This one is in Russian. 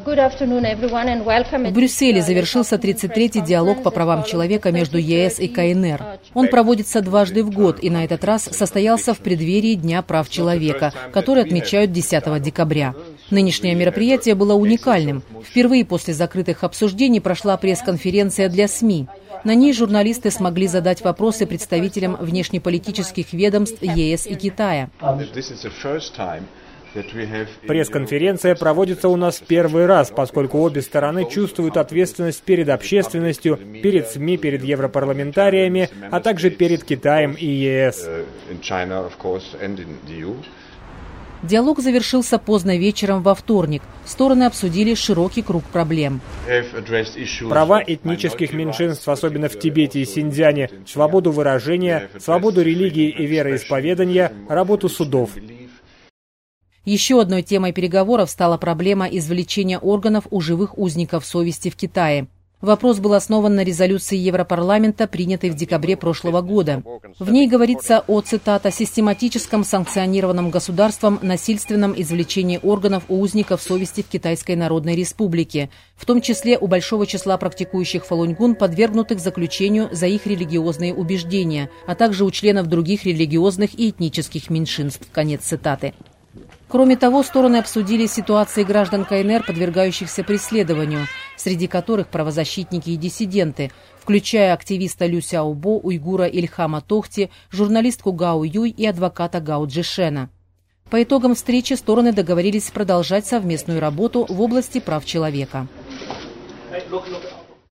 В Брюсселе завершился 33-й диалог по правам человека между ЕС и КНР. Он проводится дважды в год и на этот раз состоялся в преддверии Дня прав человека, который отмечают 10 декабря. Нынешнее мероприятие было уникальным. Впервые после закрытых обсуждений прошла пресс-конференция для СМИ. На ней журналисты смогли задать вопросы представителям внешнеполитических ведомств ЕС и Китая. Пресс-конференция проводится у нас первый раз, поскольку обе стороны чувствуют ответственность перед общественностью, перед СМИ, перед европарламентариями, а также перед Китаем и ЕС. Диалог завершился поздно вечером во вторник. Стороны обсудили широкий круг проблем. Права этнических меньшинств, особенно в Тибете и Синьцзяне, свободу выражения, свободу религии и вероисповедания, работу судов. Еще одной темой переговоров стала проблема извлечения органов у живых узников совести в Китае. Вопрос был основан на резолюции Европарламента, принятой в декабре прошлого года. В ней говорится о, цитата, «систематическом санкционированном государством насильственном извлечении органов у узников совести в Китайской Народной Республике, в том числе у большого числа практикующих фалуньгун, подвергнутых заключению за их религиозные убеждения, а также у членов других религиозных и этнических меньшинств». Конец цитаты. Кроме того, стороны обсудили ситуации граждан КНР, подвергающихся преследованию, среди которых правозащитники и диссиденты, включая активиста Лю Сяобо, уйгура Ильхама Тохти, журналистку Гао Юй и адвоката Гао Джишена. По итогам встречи стороны договорились продолжать совместную работу в области прав человека.